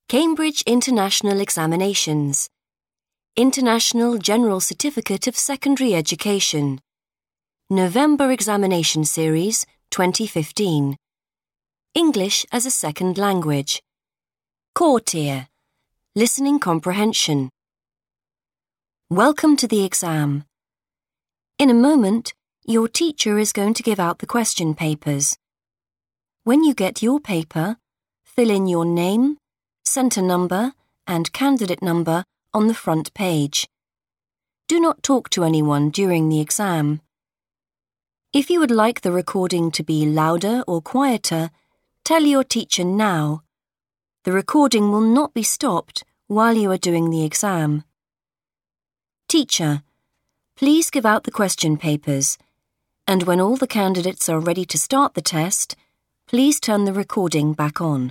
Cambridge International Examinations. International General Certificate of Secondary Education. November Examination Series 2015. English as a Second Language. Core Tier. Listening Comprehension. Welcome to the exam. In a moment, your teacher is going to give out the question papers. When you get your paper, fill in your name, centre number and candidate number on the front page. Do not talk to anyone during the exam. If you would like the recording to be louder or quieter, tell your teacher now. The recording will not be stopped while you are doing the exam. Teacher, please give out the question papers, and when all the candidates are ready to start the test, please turn the recording back on.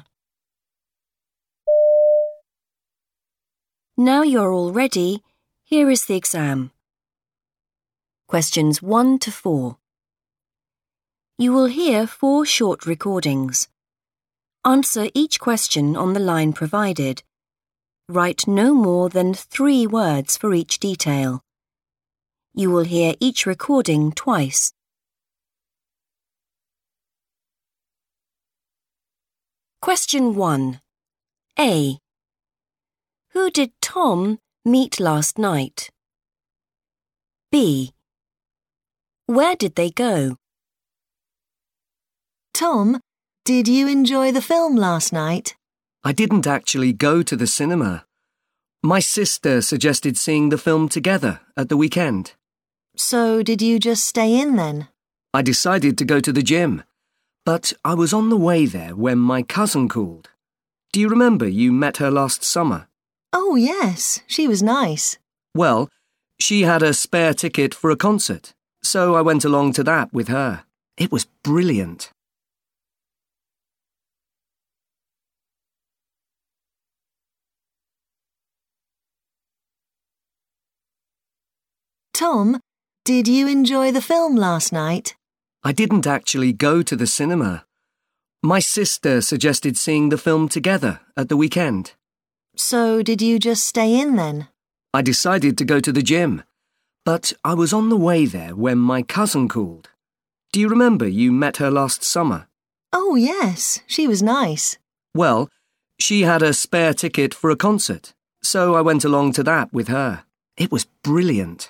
Now you're all ready, here is the exam. Questions 1 to 4. You will hear 4 short recordings. Answer each question on the line provided. Write no more than 3 words for each detail. You will hear each recording twice. Question 1. A. Who did Tom meet last night? B. Where did they go? Tom, did you enjoy the film last night? I didn't actually go to the cinema. My sister suggested seeing the film together at the weekend. So did you just stay in then? I decided to go to the gym, but I was on the way there when my cousin called. Do you remember you met her last summer? Oh, yes, she was nice. Well, she had a spare ticket for a concert, so I went along to that with her. It was brilliant. Tom, did you enjoy the film last night? I didn't actually go to the cinema. My sister suggested seeing the film together at the weekend. So did you just stay in then? I decided to go to the gym, but I was on the way there when my cousin called. Do you remember you met her last summer? Oh, yes, she was nice. Well, she had a spare ticket for a concert, so I went along to that with her. It was brilliant.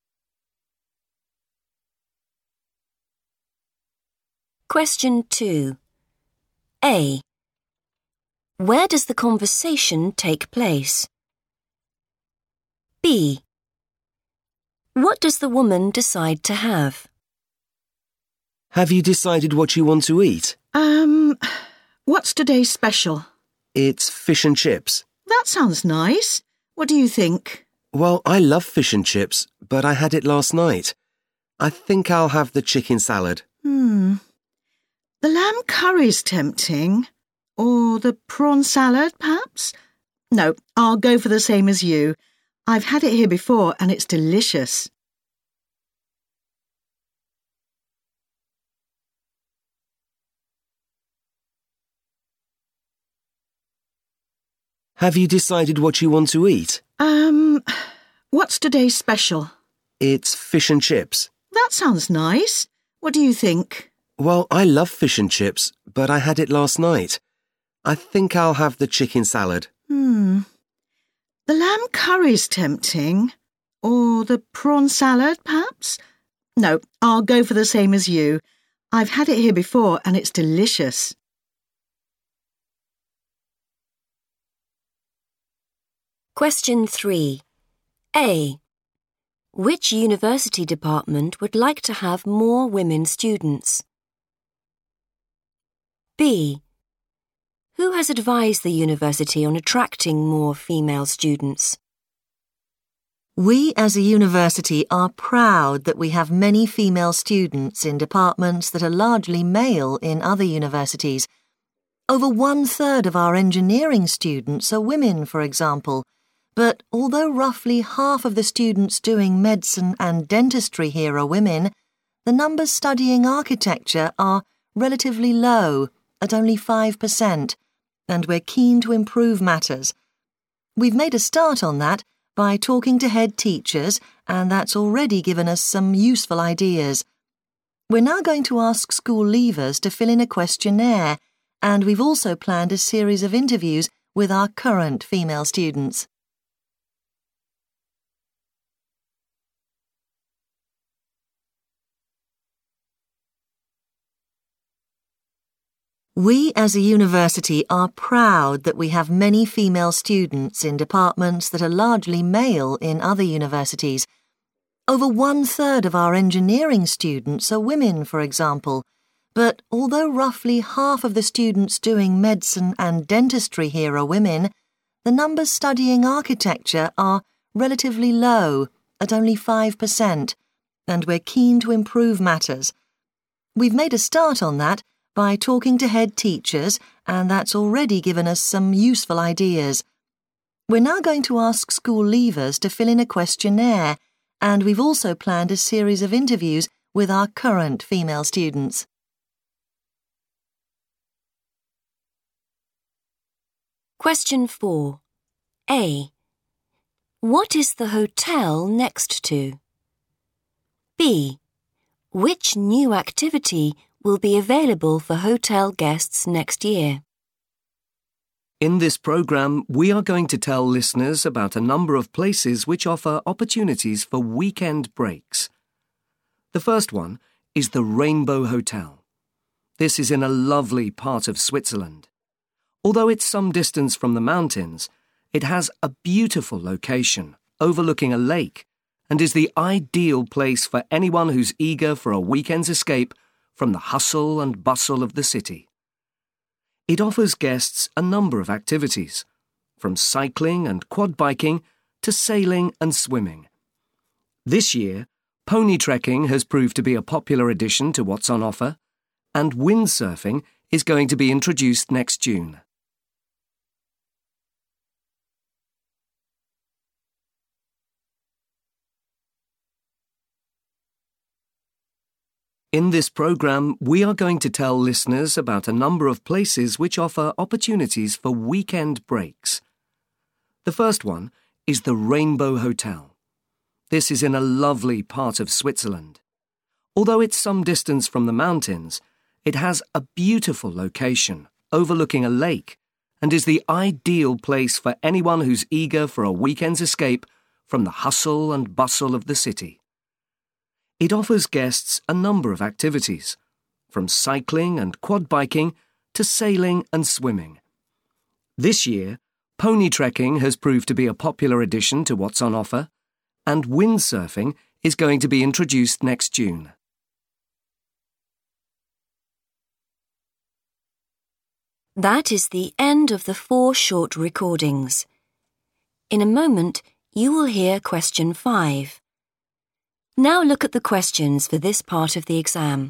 Question 2. A. Where does the conversation take place? B. What does the woman decide to have? Have you decided what you want to eat? What's today's special? It's fish and chips. That sounds nice. What do you think? Well, I love fish and chips, but I had it last night. I think I'll have the chicken salad. The lamb curry's tempting. Or the prawn salad, perhaps? No, I'll go for the same as you. I've had it here before and it's delicious. Have you decided what you want to eat? What's today's special? It's fish and chips. That sounds nice. What do you think? Well, I love fish and chips, but I had it last night. I think I'll have the chicken salad. The lamb curry's tempting. Or the prawn salad, perhaps? No, I'll go for the same as you. I've had it here before and it's delicious. Question 3. A. Which university department would like to have more women students? B. Who has advised the university on attracting more female students? We as a university are proud that we have many female students in departments that are largely male in other universities. Over 1/3 of our engineering students are women, for example. But although roughly half of the students doing medicine and dentistry here are women, the numbers studying architecture are relatively low, at only 5%, and we're keen to improve matters. We've made a start on that by talking to head teachers, and that's already given us some useful ideas. We're now going to ask school leavers to fill in a questionnaire, and we've also planned a series of interviews with our current female students. We as a university are proud that we have many female students in departments that are largely male in other universities. Over 1/3 of our engineering students are women, for example, but although roughly half of the students doing medicine and dentistry here are women, the numbers studying architecture are relatively low, at only 5%, and we're keen to improve matters. We've made a start on that by talking to head teachers, and that's already given us some useful ideas. We're now going to ask school leavers to fill in a questionnaire, and we've also planned a series of interviews with our current female students. Question 4. A. What is the hotel next to? B. Which new activity will be available for hotel guests next year? In this programme, we are going to tell listeners about a number of places which offer opportunities for weekend breaks. The first one is the Rainbow Hotel. This is in a lovely part of Switzerland. Although it's some distance from the mountains, it has a beautiful location overlooking a lake and is the ideal place for anyone who's eager for a weekend's escape from the hustle and bustle of the city. It offers guests a number of activities, from cycling and quad biking to sailing and swimming. This year, pony trekking has proved to be a popular addition to what's on offer, and windsurfing is going to be introduced next June. In this programme, we are going to tell listeners about a number of places which offer opportunities for weekend breaks. The first one is the Rainbow Hotel. This is in a lovely part of Switzerland. Although it's some distance from the mountains, it has a beautiful location overlooking a lake and is the ideal place for anyone who's eager for a weekend's escape from the hustle and bustle of the city. It offers guests a number of activities, from cycling and quad biking to sailing and swimming. This year, pony trekking has proved to be a popular addition to what's on offer, and windsurfing is going to be introduced next June. That is the end of the 4 short recordings. In a moment, you will hear question 5. Now look at the questions for this part of the exam.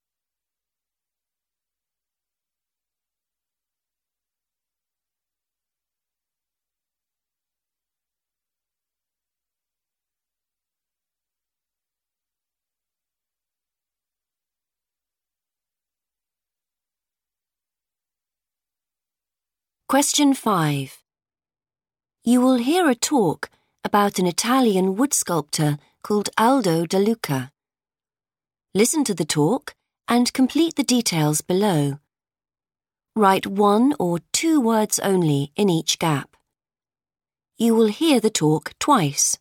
Question 5. You will hear a talk about an Italian wood sculptor called Aldo da Luca. Listen to the talk and complete the details below. Write 1 or 2 words only in each gap. You will hear the talk twice.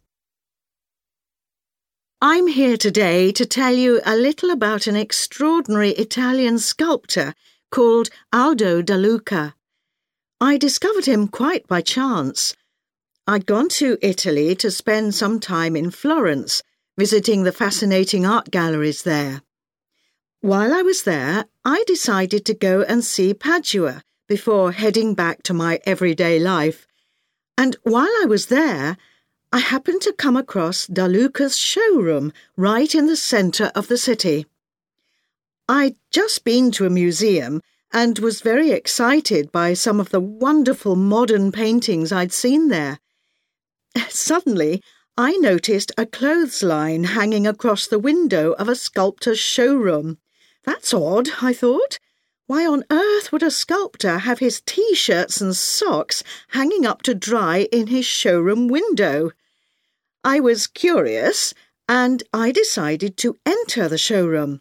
I'm here today to tell you a little about an extraordinary Italian sculptor called Aldo da Luca. I discovered him quite by chance. I'd gone to Italy to spend some time in Florence, visiting the fascinating art galleries there. While I was there, I decided to go and see Padua before heading back to my everyday life. And while I was there, I happened to come across Da Luca's showroom right in the centre of the city. I'd just been to a museum and was very excited by some of the wonderful modern paintings I'd seen there. Suddenly, I noticed a clothesline hanging across the window of a sculptor's showroom. That's odd, I thought. Why on earth would a sculptor have his T-shirts and socks hanging up to dry in his showroom window? I was curious, and I decided to enter the showroom.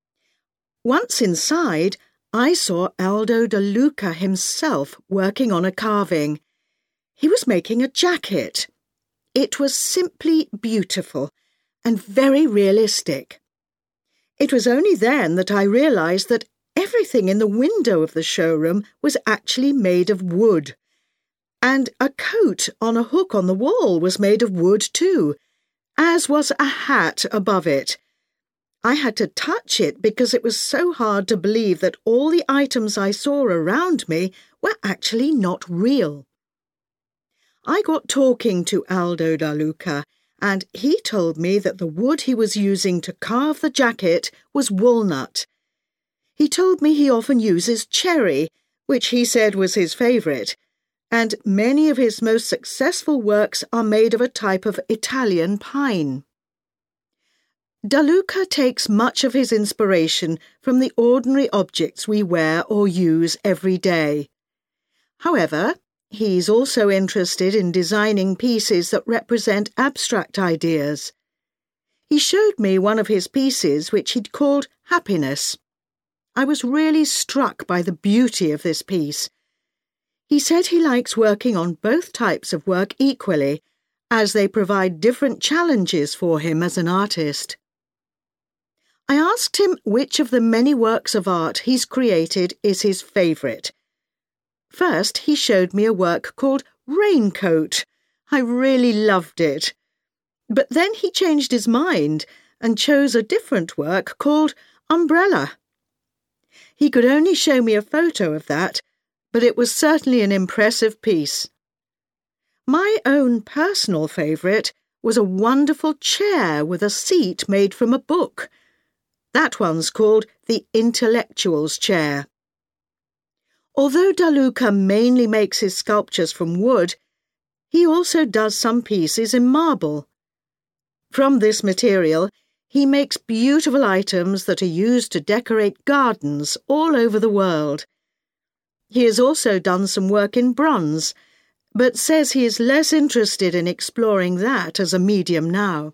Once inside, I saw Aldo De Luca himself working on a carving. He was making a jacket. It was simply beautiful and very realistic. It was only then that I realised that everything in the window of the showroom was actually made of wood. And a coat on a hook on the wall was made of wood too, as was a hat above it. I had to touch it because it was so hard to believe that all the items I saw around me were actually not real. I got talking to Aldo De Luca, and he told me that the wood he was using to carve the jacket was walnut. He told me he often uses cherry, which he said was his favourite, and many of his most successful works are made of a type of Italian pine. De Luca takes much of his inspiration from the ordinary objects we wear or use every day. However, he's also interested in designing pieces that represent abstract ideas. He showed me one of his pieces which he'd called Happiness. I was really struck by the beauty of this piece. He said he likes working on both types of work equally, as they provide different challenges for him as an artist. I asked him which of the many works of art he's created is his favourite. First, he showed me a work called Raincoat. I really loved it. But then he changed his mind and chose a different work called Umbrella. He could only show me a photo of that, but it was certainly an impressive piece. My own personal favourite was a wonderful chair with a seat made from a book. That one's called the Intellectual's Chair. Although De Luca mainly makes his sculptures from wood, he also does some pieces in marble. From this material, he makes beautiful items that are used to decorate gardens all over the world. He has also done some work in bronze, but says he is less interested in exploring that as a medium now.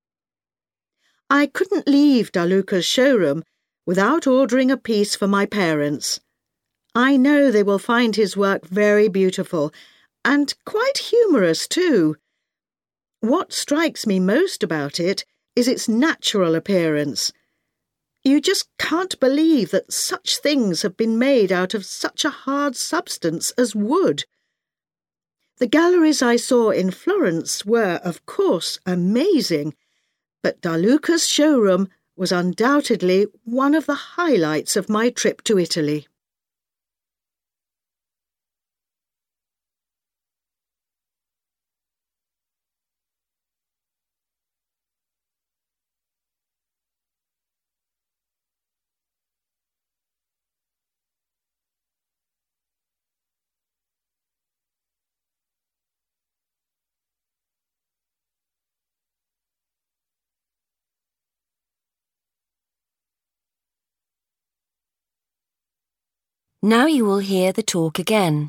I couldn't leave De Luca's showroom without ordering a piece for my parents. I know they will find his work very beautiful and quite humorous too. What strikes me most about it is its natural appearance. You just can't believe that such things have been made out of such a hard substance as wood. The galleries I saw in Florence were, of course, amazing, but De Luca's showroom was undoubtedly one of the highlights of my trip to Italy. Now you will hear the talk again.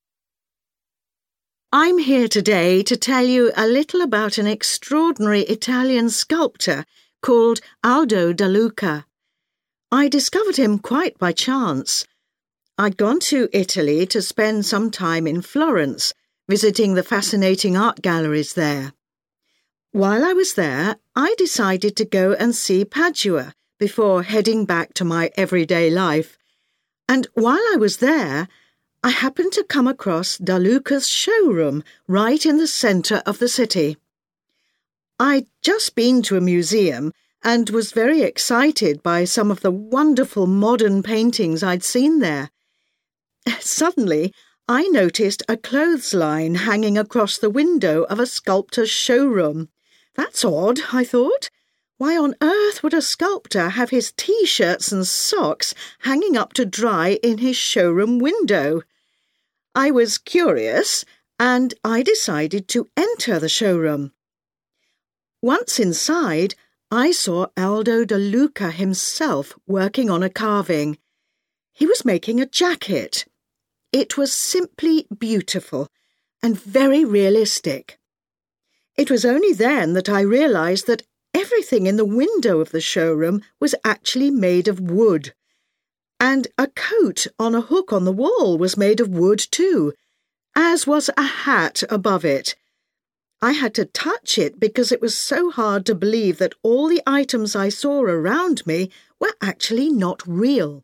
I'm here today to tell you a little about an extraordinary Italian sculptor called Aldo De Luca. I discovered him quite by chance. I'd gone to Italy to spend some time in Florence, visiting the fascinating art galleries there. While I was there, I decided to go and see Padua before heading back to my everyday life. And while I was there, I happened to come across De Luca's showroom right in the centre of the city. I'd just been to a museum and was very excited by some of the wonderful modern paintings I'd seen there. Suddenly, I noticed a clothesline hanging across the window of a sculptor's showroom. That's odd, I thought. Why on earth would a sculptor have his T-shirts and socks hanging up to dry in his showroom window? I was curious, and I decided to enter the showroom. Once inside, I saw Aldo De Luca himself working on a carving. He was making a jacket. It was simply beautiful and very realistic. It was only then that I realised that everything in the window of the showroom was actually made of wood. And a coat on a hook on the wall was made of wood too, as was a hat above it. I had to touch it because it was so hard to believe that all the items I saw around me were actually not real.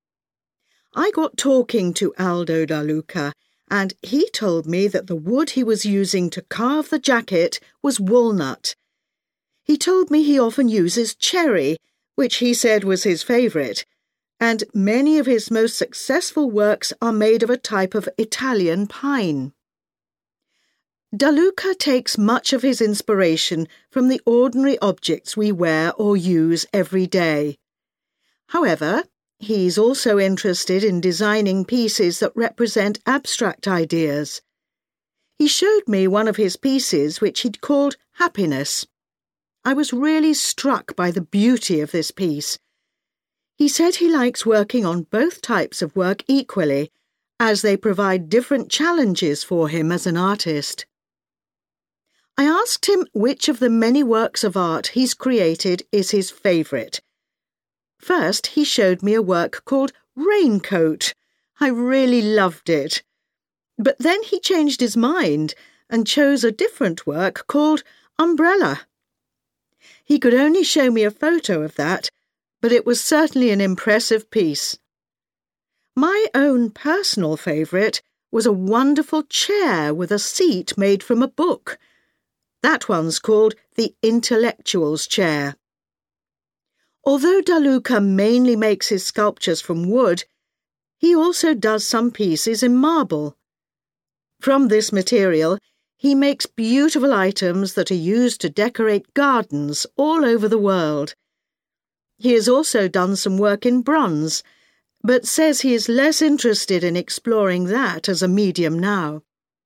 I got talking to Aldo Da Luca, and he told me that the wood he was using to carve the jacket was walnut. He told me he often uses cherry, which he said was his favourite, and many of his most successful works are made of a type of Italian pine. Da Luca takes much of his inspiration from the ordinary objects we wear or use every day. However, he's also interested in designing pieces that represent abstract ideas. He showed me one of his pieces which he'd called Happiness. I was really struck by the beauty of this piece. He said he likes working on both types of work equally, as they provide different challenges for him as an artist. I asked him which of the many works of art he's created is his favourite. First, he showed me a work called Raincoat. I really loved it. But then he changed his mind and chose a different work called Umbrella. He could only show me a photo of that, but it was certainly an impressive piece. My own personal favourite was a wonderful chair with a seat made from a book. That one's called the Intellectual's Chair. Although Da Luca mainly makes his sculptures from wood, he also does some pieces in marble. From this material, he makes beautiful items that are used to decorate gardens all over the world. He has also done some work in bronze, but says he is less interested in exploring that as a medium now.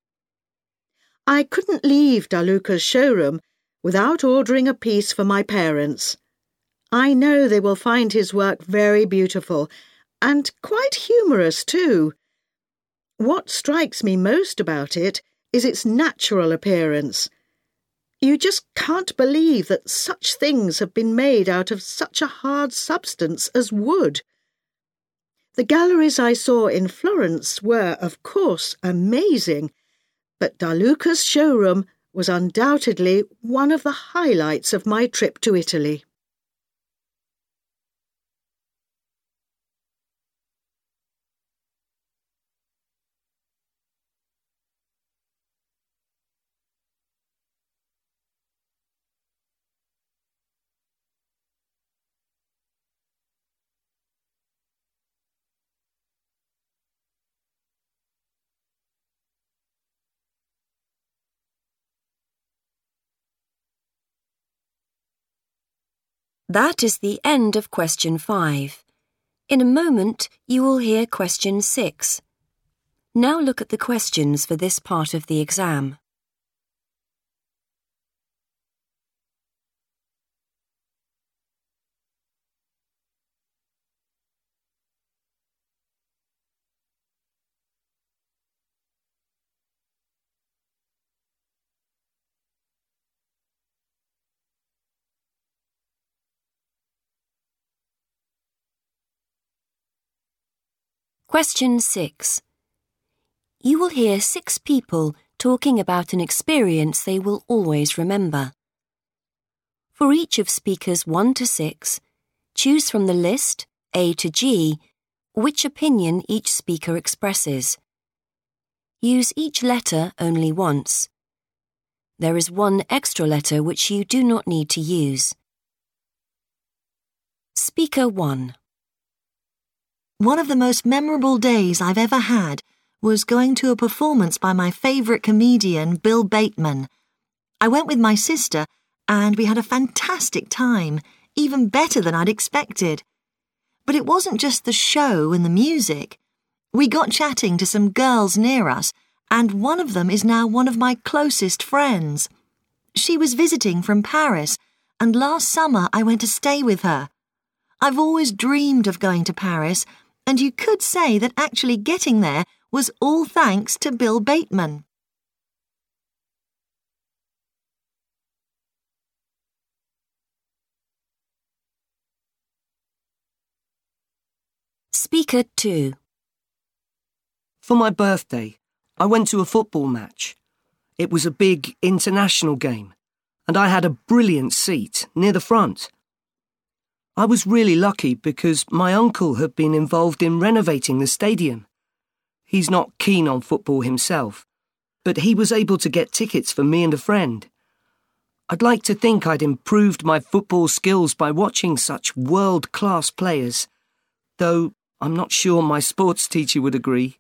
I couldn't leave Da Luca's showroom without ordering a piece for my parents. I know they will find his work very beautiful and quite humorous too. What strikes me most about it is its natural appearance. You just can't believe that such things have been made out of such a hard substance as wood. The galleries I saw in Florence were, of course, amazing, but Da Luca's showroom was undoubtedly one of the highlights of my trip to Italy. That is the end of question 5. In a moment, you will hear question 6. Now look at the questions for this part of the exam. Question 6. You will hear 6 people talking about an experience they will always remember. For each of speakers 1 to 6, choose from the list, A to G, which opinion each speaker expresses. Use each letter only once. There is one extra letter which you do not need to use. Speaker 1. One of the most memorable days I've ever had was going to a performance by my favourite comedian, Bill Bateman. I went with my sister and we had a fantastic time, even better than I'd expected. But it wasn't just the show and the music. We got chatting to some girls near us, and one of them is now one of my closest friends. She was visiting from Paris, and last summer I went to stay with her. I've always dreamed of going to Paris, And you could say that actually getting there was all thanks to Bill Bateman. Speaker 2. For my birthday, I went to a football match. It was a big international game, and I had a brilliant seat near the front. I was really lucky because my uncle had been involved in renovating the stadium. He's not keen on football himself, but he was able to get tickets for me and a friend. I'd like to think I'd improved my football skills by watching such world-class players, though I'm not sure my sports teacher would agree.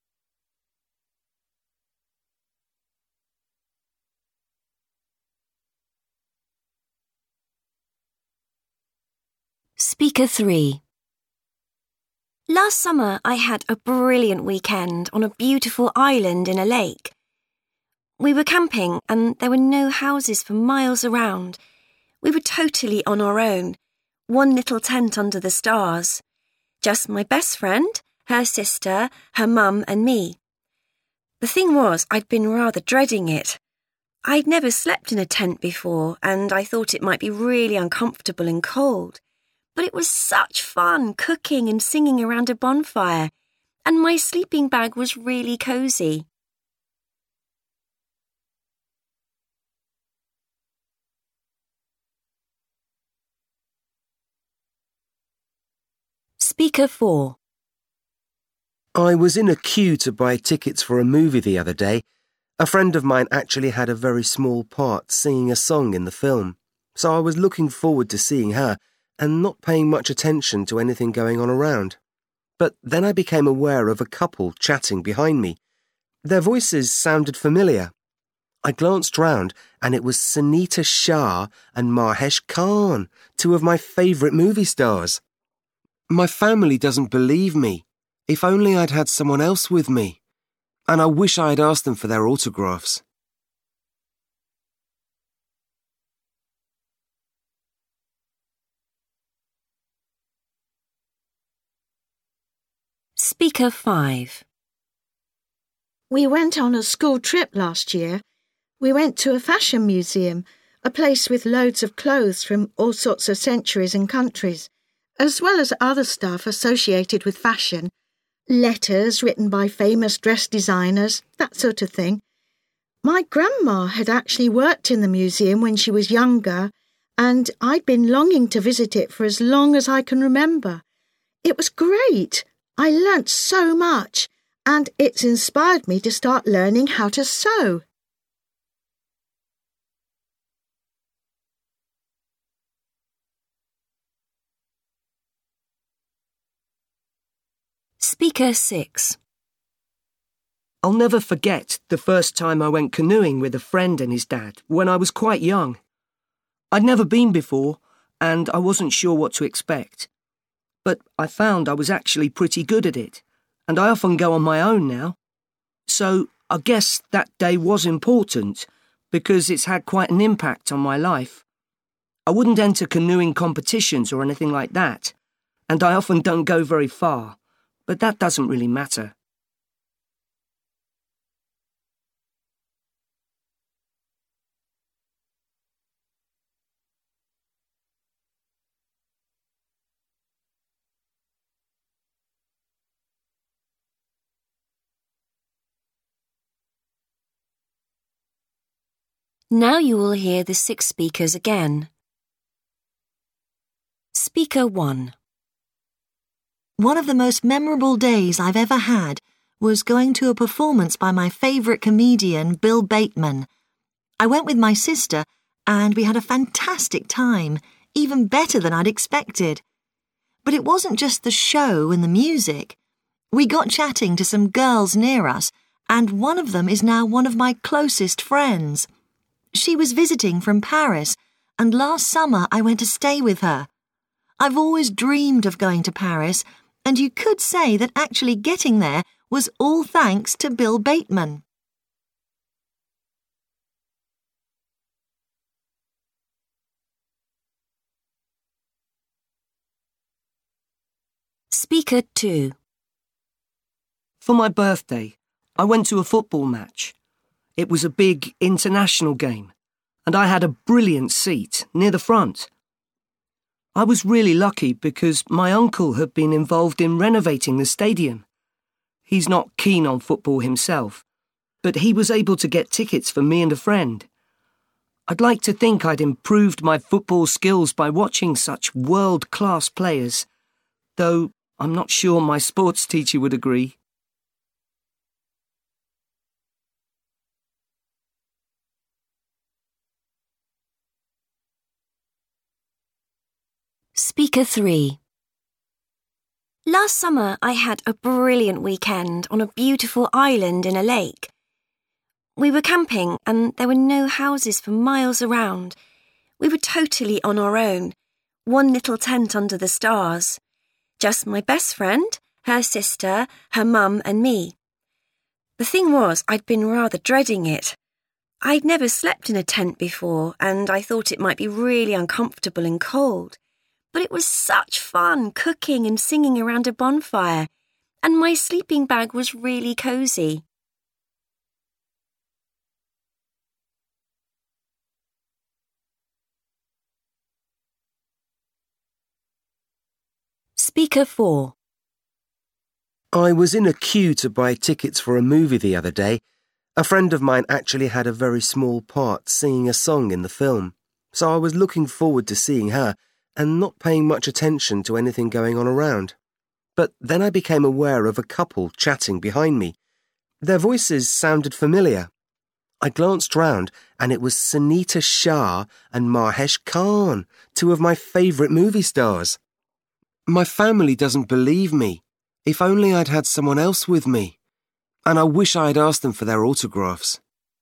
Speaker 3. Last summer I had a brilliant weekend on a beautiful island in a lake. We were camping and there were no houses for miles around. We were totally on our own, one little tent under the stars. Just my best friend, her sister, her mum and me. The thing was, I'd been rather dreading it. I'd never slept in a tent before and I thought it might be really uncomfortable and cold. But it was such fun cooking and singing around a bonfire, and my sleeping bag was really cosy. Speaker 4. I was in a queue to buy tickets for a movie the other day. A friend of mine actually had a very small part singing a song in the film, so I was looking forward to seeing her and not paying much attention to anything going on around. But then I became aware of a couple chatting behind me. Their voices sounded familiar. I glanced round and it was Sunita Shah and Mahesh Khan, two of my favourite movie stars. My family doesn't believe me. If only I'd had someone else with me. And I wish I had asked them for their autographs. Speaker 5. We went on a school trip last year. We went to a fashion museum, a place with loads of clothes from all sorts of centuries and countries, as well as other stuff associated with fashion, letters written by famous dress designers, that sort of thing. My grandma had actually worked in the museum when she was younger, and I'd been longing to visit it for as long as I can remember. It was great. I learnt so much, and it's inspired me to start learning how to sew. Speaker 6. I'll never forget the first time I went canoeing with a friend and his dad when I was quite young. I'd never been before, and I wasn't sure what to expect. But I found I was actually pretty good at it, and I often go on my own now. So I guess that day was important, because it's had quite an impact on my life. I wouldn't enter canoeing competitions or anything like that, and I often don't go very far, but that doesn't really matter. Now you will hear the 6 speakers again. Speaker 1. One of the most memorable days I've ever had was going to a performance by my favourite comedian, Bill Bateman. I went with my sister and we had a fantastic time, even better than I'd expected. But it wasn't just the show and the music. We got chatting to some girls near us, and one of them is now one of my closest friends. She was visiting from Paris, and last summer I went to stay with her. I've always dreamed of going to Paris, and you could say that actually getting there was all thanks to Bill Bateman. Speaker 2. For my birthday, I went to a football match. It was a big international game, and I had a brilliant seat near the front. I was really lucky because my uncle had been involved in renovating the stadium. He's not keen on football himself, but he was able to get tickets for me and a friend. I'd like to think I'd improved my football skills by watching such world-class players, though I'm not sure my sports teacher would agree. Speaker 3. Last summer I had a brilliant weekend on a beautiful island in a lake. We were camping and there were no houses for miles around. We were totally on our own, one little tent under the stars. Just my best friend, her sister, her mum and me. The thing was, I'd been rather dreading it. I'd never slept in a tent before and I thought it might be really uncomfortable and cold. But it was such fun cooking and singing around a bonfire, and my sleeping bag was really cosy. Speaker 4. I was in a queue to buy tickets for a movie the other day. A friend of mine actually had a very small part singing a song in the film, so I was looking forward to seeing her and not paying much attention to anything going on around. But then I became aware of a couple chatting behind me. Their voices sounded familiar. I glanced round and it was Sunita Shah and Mahesh Khan, two of my favourite movie stars. My family doesn't believe me. If only I'd had someone else with me. And I wish I had asked them for their autographs.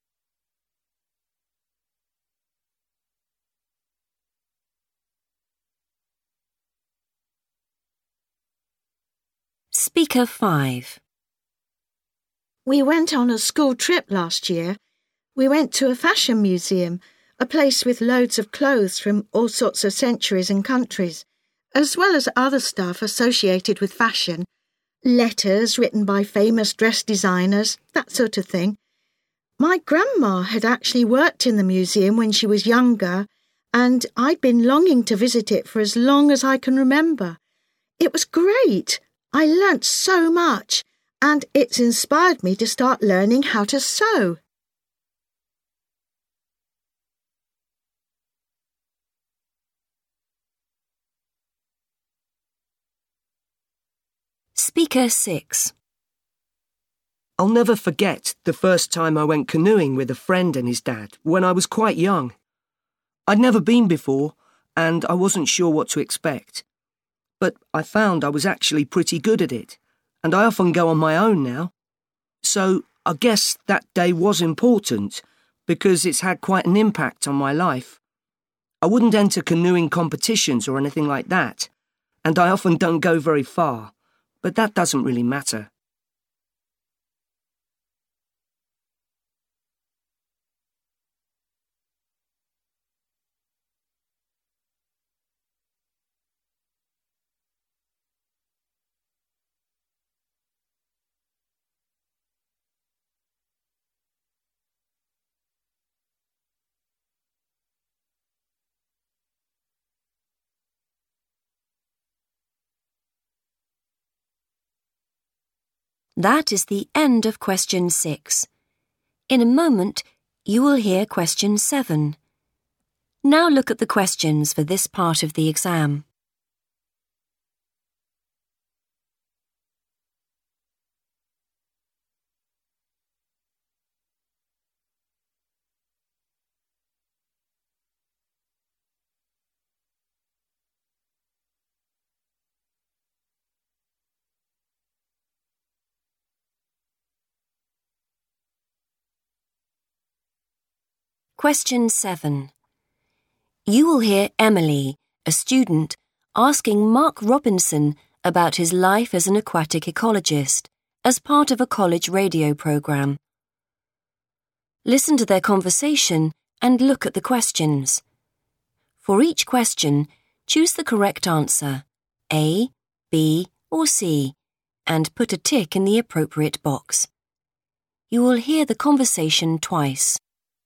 Speaker 5. We went on a school trip last year. We went to a fashion museum, a place with loads of clothes from all sorts of centuries and countries, as well as other stuff associated with fashion, letters written by famous dress designers, that sort of thing. My grandma had actually worked in the museum when she was younger, and I'd been longing to visit it for as long as I can remember. It was great. I learnt so much, and it's inspired me to start learning how to sew. Speaker 6. I'll never forget the first time I went canoeing with a friend and his dad when I was quite young. I'd never been before, and I wasn't sure what to expect. But I found I was actually pretty good at it, and I often go on my own now. So I guess that day was important, because it's had quite an impact on my life. I wouldn't enter canoeing competitions or anything like that, and I often don't go very far, but that doesn't really matter. That is the end of question 6. In a moment, you will hear question 7. Now look at the questions for this part of the exam. Question 7. You will hear Emily, a student, asking Mark Robinson about his life as an aquatic ecologist as part of a college radio program. Listen to their conversation and look at the questions. For each question, choose the correct answer, A, B, or C and put a tick in the appropriate box. You will hear the conversation twice.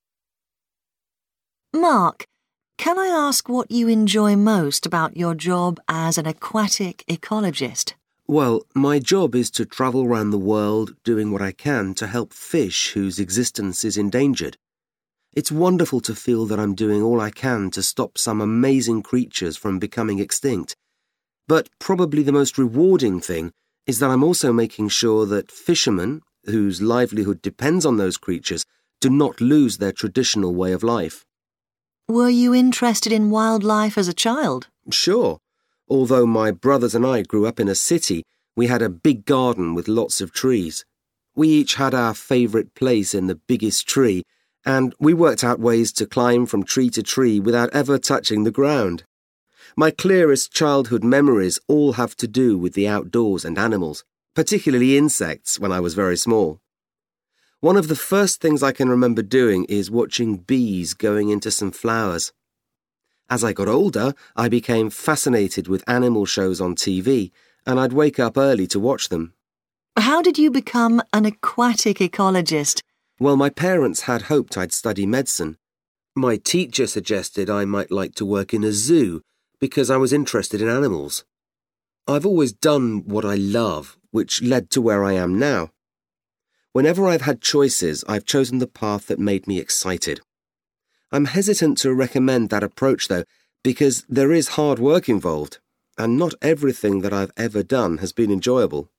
Mark, can I ask what you enjoy most about your job as an aquatic ecologist? Well, my job is to travel around the world doing what I can to help fish whose existence is endangered. It's wonderful to feel that I'm doing all I can to stop some amazing creatures from becoming extinct. But probably the most rewarding thing is that I'm also making sure that fishermen, whose livelihood depends on those creatures, do not lose their traditional way of life. Were you interested in wildlife as a child? Sure. Although my brothers and I grew up in a city, we had a big garden with lots of trees. We each had our favourite place in the biggest tree, and we worked out ways to climb from tree to tree without ever touching the ground. My clearest childhood memories all have to do with the outdoors and animals, particularly insects when I was very small. One of the first things I can remember doing is watching bees going into some flowers. As I got older, I became fascinated with animal shows on TV, and I'd wake up early to watch them. How did you become an aquatic ecologist? Well, my parents had hoped I'd study medicine. My teacher suggested I might like to work in a zoo because I was interested in animals. I've always done what I love, which led to where I am now. Whenever I've had choices, I've chosen the path that made me excited. I'm hesitant to recommend that approach, though, because there is hard work involved, and not everything that I've ever done has been enjoyable.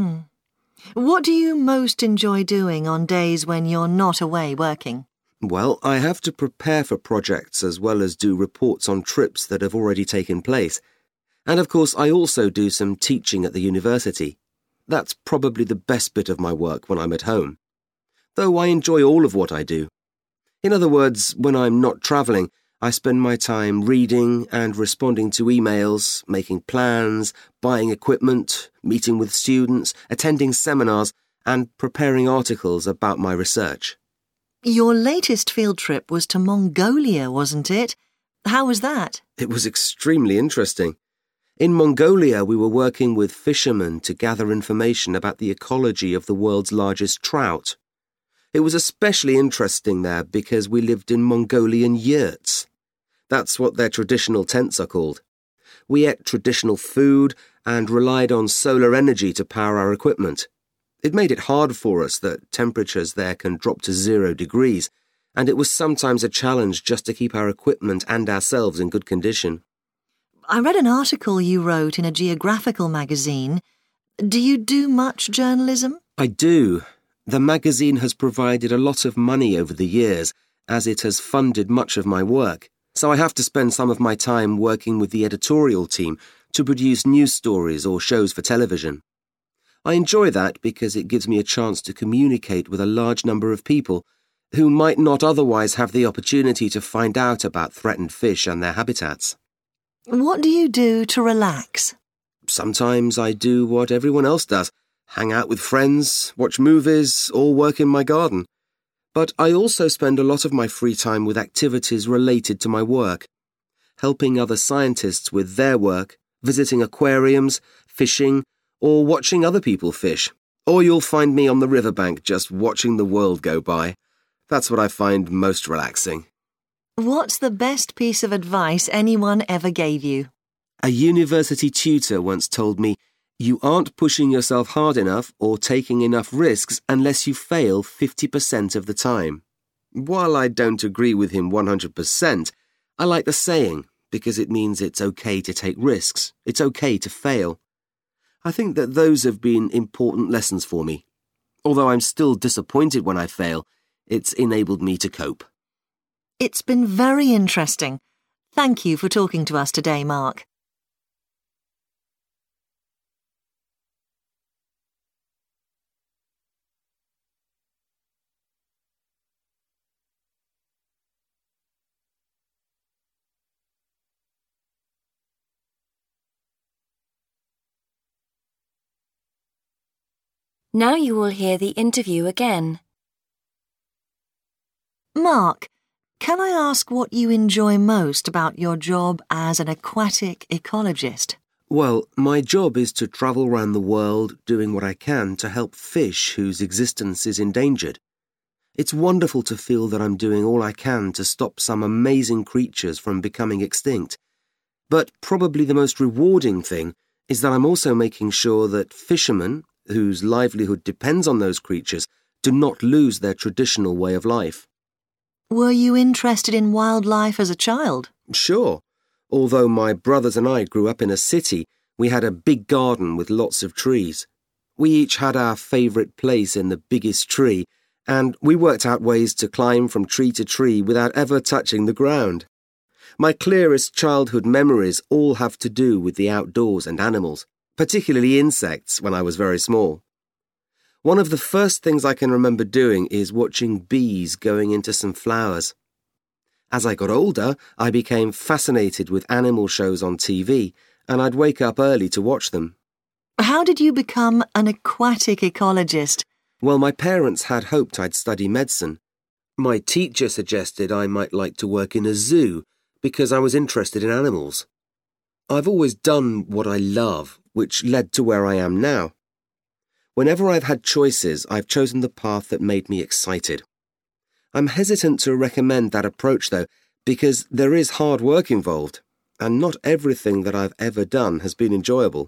What do you most enjoy doing on days when you're not away working? Well, I have to prepare for projects as well as do reports on trips that have already taken place. And of course, I also do some teaching at the university. That's probably the best bit of my work when I'm at home. Though I enjoy all of what I do. In other words, when I'm not travelling, I spend my time reading and responding to emails, making plans, buying equipment, meeting with students, attending seminars, and preparing articles about my research. Your latest field trip was to Mongolia, wasn't it? How was that? It was extremely interesting. In Mongolia, we were working with fishermen to gather information about the ecology of the world's largest trout. It was especially interesting there because we lived in Mongolian yurts. That's what their traditional tents are called. We ate traditional food and relied on solar energy to power our equipment. It made it hard for us that temperatures there can drop to 0 degrees, and it was sometimes a challenge just to keep our equipment and ourselves in good condition. I read an article you wrote in a geographical magazine. Do you do much journalism? I do. The magazine has provided a lot of money over the years, as it has funded much of my work, so I have to spend some of my time working with the editorial team to produce news stories or shows for television. I enjoy that because it gives me a chance to communicate with a large number of people who might not otherwise have the opportunity to find out about threatened fish and their habitats. What do you do to relax? Sometimes I do what everyone else does, hang out with friends, watch movies, or work in my garden. But I also spend a lot of my free time with activities related to my work, helping other scientists with their work, visiting aquariums, fishing, or watching other people fish. Or you'll find me on the riverbank just watching the world go by. That's what I find most relaxing. What's the best piece of advice anyone ever gave you? A university tutor once told me, "You aren't pushing yourself hard enough or taking enough risks unless you fail 50% of the time." While I don't agree with him 100%, I like the saying because it means it's okay to take risks. It's okay to fail. I think that those have been important lessons for me. Although I'm still disappointed when I fail, it's enabled me to cope. It's been very interesting. Thank you for talking to us today, Mark. Now you will hear the interview again. Mark, can I ask what you enjoy most about your job as an aquatic ecologist? Well, my job is to travel around the world doing what I can to help fish whose existence is endangered. It's wonderful to feel that I'm doing all I can to stop some amazing creatures from becoming extinct. But probably the most rewarding thing is that I'm also making sure that fishermen, whose livelihood depends on those creatures, do not lose their traditional way of life. Were you interested in wildlife as a child? Sure. Although my brothers and I grew up in a city, we had a big garden with lots of trees. We each had our favourite place in the biggest tree, and we worked out ways to climb from tree to tree without ever touching the ground. My clearest childhood memories all have to do with the outdoors and animals, particularly insects when I was very small. One of the first things I can remember doing is watching bees going into some flowers. As I got older, I became fascinated with animal shows on TV, and I'd wake up early to watch them. How did you become an aquatic ecologist? Well, my parents had hoped I'd study medicine. My teacher suggested I might like to work in a zoo because I was interested in animals. I've always done what I love, which led to where I am now. Whenever I've had choices, I've chosen the path that made me excited. I'm hesitant to recommend that approach, though, because there is hard work involved, and not everything that I've ever done has been enjoyable.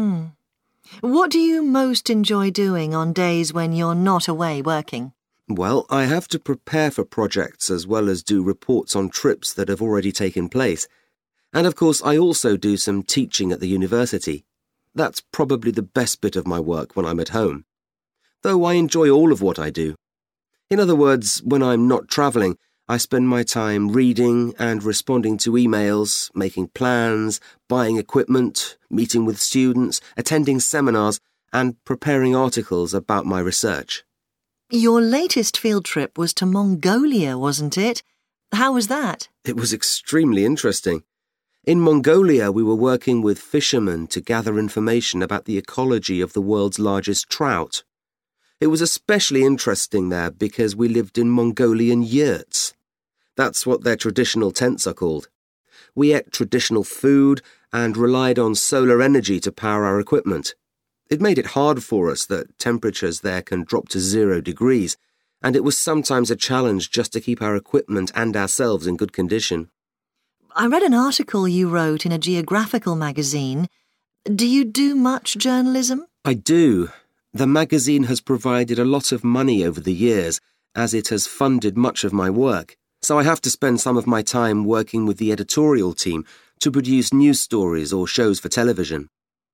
What do you most enjoy doing on days when you're not away working? Well, I have to prepare for projects as well as do reports on trips that have already taken place. And of course, I also do some teaching at the university. That's probably the best bit of my work when I'm at home. Though I enjoy all of what I do. In other words, when I'm not travelling, I spend my time reading and responding to emails, making plans, buying equipment, meeting with students, attending seminars, and preparing articles about my research. Your latest field trip was to Mongolia, wasn't it? How was that? It was extremely interesting. In Mongolia, we were working with fishermen to gather information about the ecology of the world's largest trout. It was especially interesting there because we lived in Mongolian yurts. That's what their traditional tents are called. We ate traditional food and relied on solar energy to power our equipment. It made it hard for us that temperatures there can drop to 0 degrees, and it was sometimes a challenge just to keep our equipment and ourselves in good condition. I read an article you wrote in a geographical magazine. Do you do much journalism? I do. The magazine has provided a lot of money over the years, as it has funded much of my work, so I have to spend some of my time working with the editorial team to produce news stories or shows for television.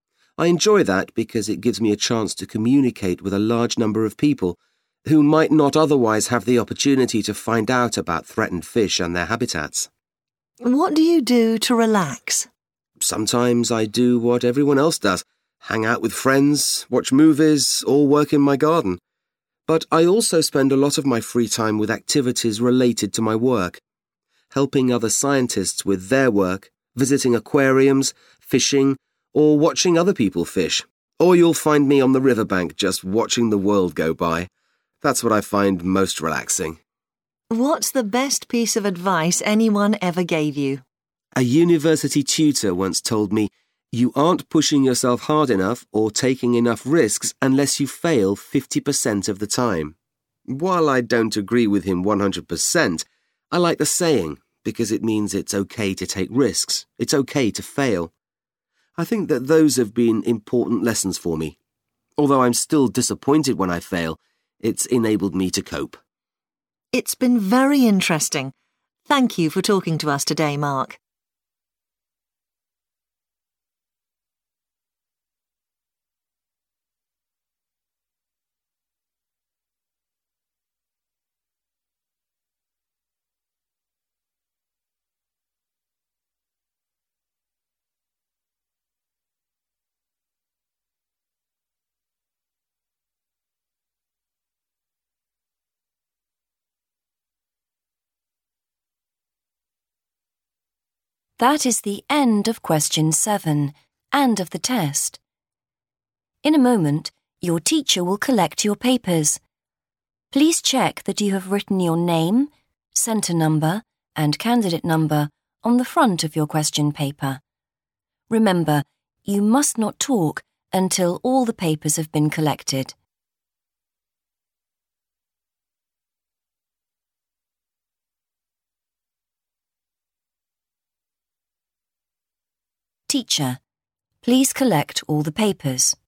I enjoy that because it gives me a chance to communicate with a large number of people who might not otherwise have the opportunity to find out about threatened fish and their habitats. What do you do to relax? Sometimes I do what everyone else does. Hang out with friends, watch movies, or work in my garden. But I also spend a lot of my free time with activities related to my work, helping other scientists with their work, visiting aquariums, fishing, or watching other people fish. Or you'll find me on the riverbank just watching the world go by. That's what I find most relaxing. What's the best piece of advice anyone ever gave you? A university tutor once told me, "You aren't pushing yourself hard enough or taking enough risks unless you fail 50% of the time." While I don't agree with him 100%, I like the saying because it means it's okay to take risks. It's okay to fail. I think that those have been important lessons for me. Although I'm still disappointed when I fail, it's enabled me to cope. It's been very interesting. Thank you for talking to us today, Mark. That is the end of question 7 and of the test. In a moment, your teacher will collect your papers. Please check that you have written your name, centre number, and candidate number on the front of your question paper. Remember, you must not talk until all the papers have been collected. Teacher, please collect all the papers.